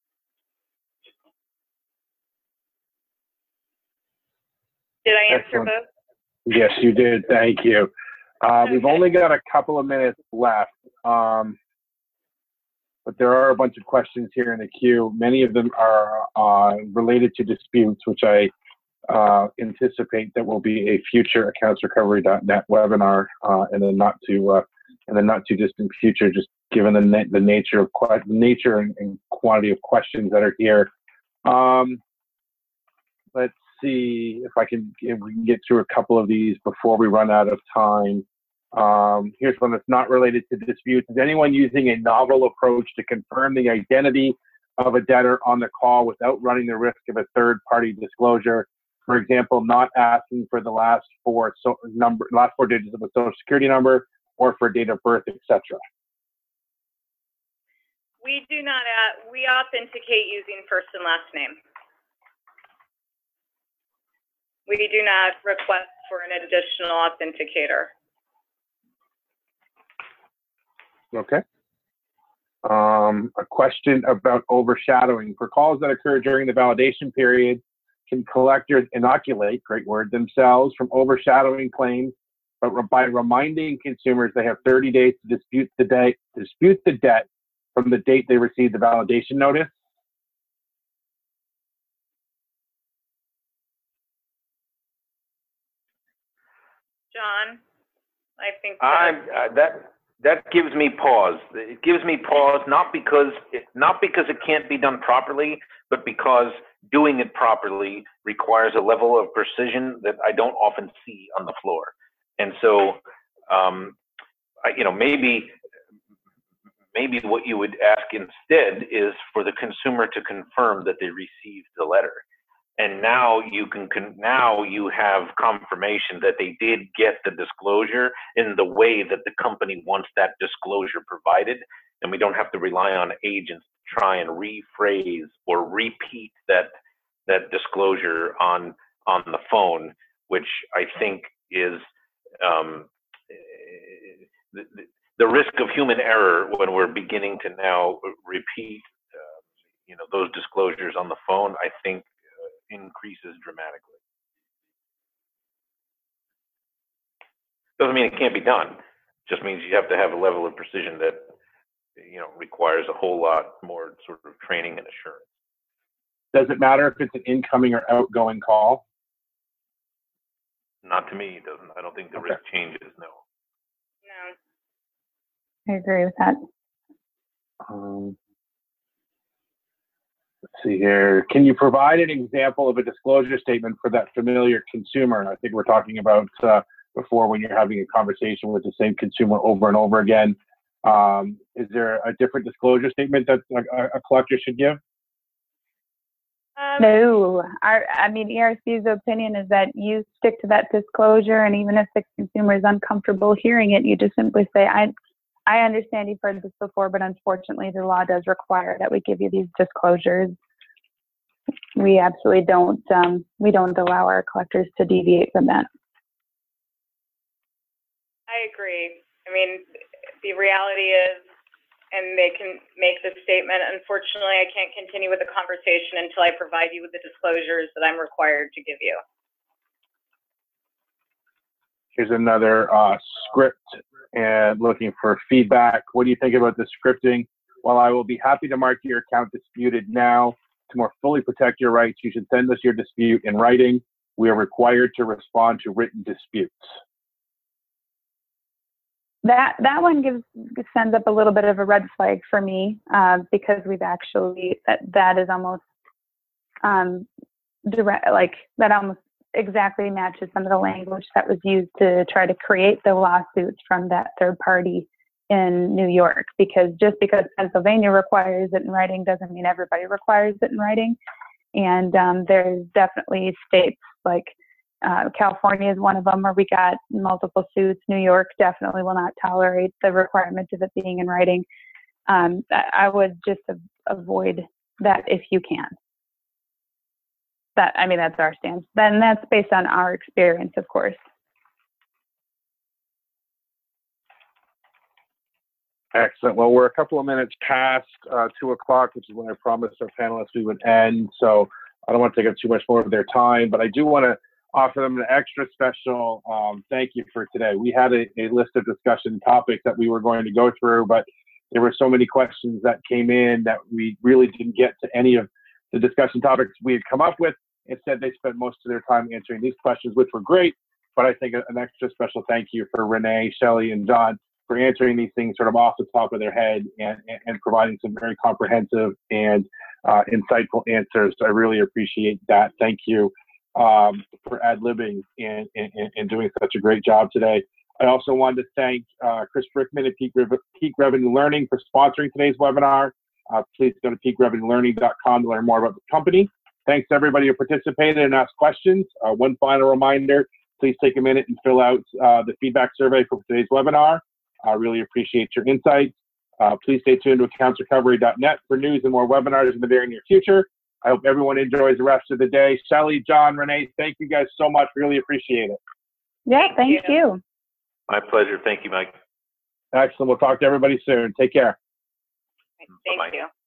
Did I answer Excellent. both? Yes, you did. Thank you. Uh, okay. We've only got a couple of minutes left, um, but there are a bunch of questions here in the queue. Many of them are uh, related to disputes, which I uh, anticipate that will be a future accounts recovery dot net webinar, uh, and then not too uh, in the not too distant future, just given the na the nature of the nature and, and quantity of questions that are here. Um, let's see if I can if we can get through a couple of these before we run out of time. Um, here's one that's not related to disputes. Is anyone using a novel approach to confirm the identity of a debtor on the call without running the risk of a third-party disclosure? For example, not asking for the last four so number, last four digits of a social security number, or for date of birth, et cetera. We do not. Uh, we authenticate using first and last name. We do not request for an additional authenticator. Okay. Um, a question about overshadowing. For calls that occur during the validation period, can collectors inoculate, great word, themselves from overshadowing claims, but by reminding consumers they have thirty days to dispute the debt, dispute the debt from the date they received the validation notice? John, I think I'm, uh, that that gives me pause. It gives me pause, not because it, not because it can't be done properly, but because doing it properly requires a level of precision that I don't often see on the floor. And so, um, I, you know, maybe maybe what you would ask instead is for the consumer to confirm that they received the letter. And now you can, con now you have confirmation that they did get the disclosure in the way that the company wants that disclosure provided. And we don't have to rely on agents to try and rephrase or repeat that, that disclosure on, on the phone, which I think is um, the, the, the risk of human error when we're beginning to now repeat uh, you know, those disclosures on the phone, I think increases dramatically. Doesn't mean it can't be done. Just means you have to have a level of precision that, you know, requires a whole lot more sort of training and assurance. Does it matter if it's an incoming or outgoing call? Not to me, it doesn't. I don't think the Okay. risk changes, no. No. I agree with that. Um, Let's see here. Can you provide an example of a disclosure statement for that familiar consumer? I think we're talking about uh, before when you're having a conversation with the same consumer over and over again. Um, is there a different disclosure statement that a, a collector should give? Um, no, our, I mean, E R C's opinion is that you stick to that disclosure, and even if the consumer is uncomfortable hearing it, you just simply say, I, I understand you've heard this before, but unfortunately the law does require that we give you these disclosures. We absolutely don't, um, we don't allow our collectors to deviate from that. I agree. I mean, the reality is, and they can make the statement, unfortunately, I can't continue with the conversation until I provide you with the disclosures that I'm required to give you. Here's another uh, script and looking for feedback. What do you think about the scripting? While I will be happy to mark your account disputed now, to more fully protect your rights, you should send us your dispute in writing. We are required to respond to written disputes. That that one gives sends up a little bit of a red flag for me, uh, because we've actually that that is almost um, direct, like that almost exactly matches some of the language that was used to try to create the lawsuits from that third party in New York, because just because Pennsylvania requires it in writing doesn't mean everybody requires it in writing. And um, there's definitely states like uh, California is one of them where we got multiple suits. New York definitely will not tolerate the requirement of it being in writing. Um, I would just avoid that if you can. That, I mean, that's our stance. Then that's based on our experience, of course. Excellent. Well, we're a couple of minutes past uh, two o'clock, which is when I promised our panelists we would end. So I don't want to take up too much more of their time, but I do want to offer them an extra special um, thank you for today. We had a, a list of discussion topics that we were going to go through, but there were so many questions that came in that we really didn't get to any of the discussion topics we had come up with. Instead, they spent most of their time answering these questions, which were great. But I think an extra special thank you for Renee, Shelley, and John for answering these things sort of off the top of their head and, and, and providing some very comprehensive and uh, insightful answers. I really appreciate that. Thank you um, for ad-libbing and, and, and doing such a great job today. I also wanted to thank uh, Chris Brickman at Peak, Re- Peak Revenue Learning for sponsoring today's webinar. Uh, please go to peak revenue learning dot com to learn more about the company. Thanks to everybody who participated and asked questions. Uh, one final reminder, please take a minute and fill out uh, the feedback survey for today's webinar. I really appreciate your insights. Uh, please stay tuned to accounts recovery dot net for news and more webinars in the very near future. I hope everyone enjoys the rest of the day. Shelley, John, Renee, thank you guys so much. Really appreciate it. Yeah, thank, thank you. you. My pleasure. Thank you, Mike. Excellent. We'll talk to everybody soon. Take care. Thank Bye-bye. you.